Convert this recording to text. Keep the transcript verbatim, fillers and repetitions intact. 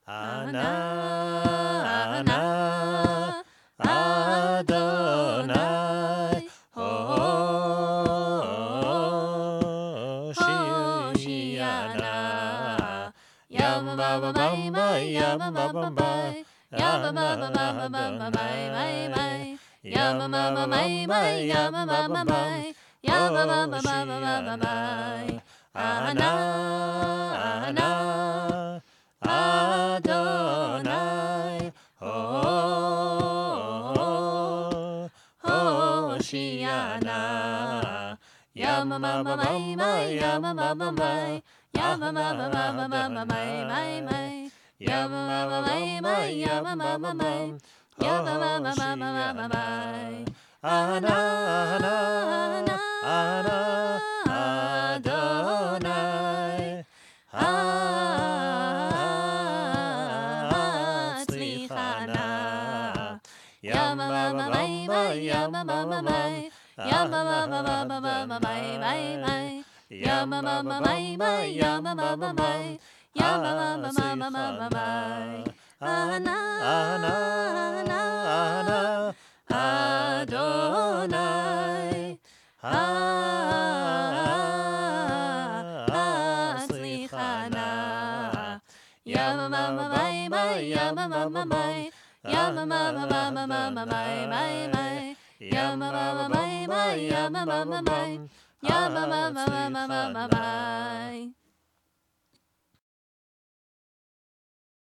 Ana, Ana, Adonai, Hoshiana. Yama mama bye bye, yama mama bye, yama mama mama mama bye bye bye, yama mama bye bye, yama mama bye, yama mama mama mama bye. Ana, Ana, Adonai, oh, Hoshiana. Yama mama bye bye, yama mama bye, yama mama mama mama bye bye bye, yama mama bye bye, yama mama bye, yama mama mama mama bye. Ana, Ana, Ana, Adonai, Hatzlichana. Yama mama bye bye, yama mama bye, yama mama mama mama bye bye bye, yama mama bye bye, yama mama bye, yama mama mama mama bye. Ana, Ana, Ana, Adonai, Hatzlichana. Yama mama bye bye, yama mama bye, yama mama mama mama bye bye bye, yama mama bye bye, yama mama bye, yama mama mama mama bye.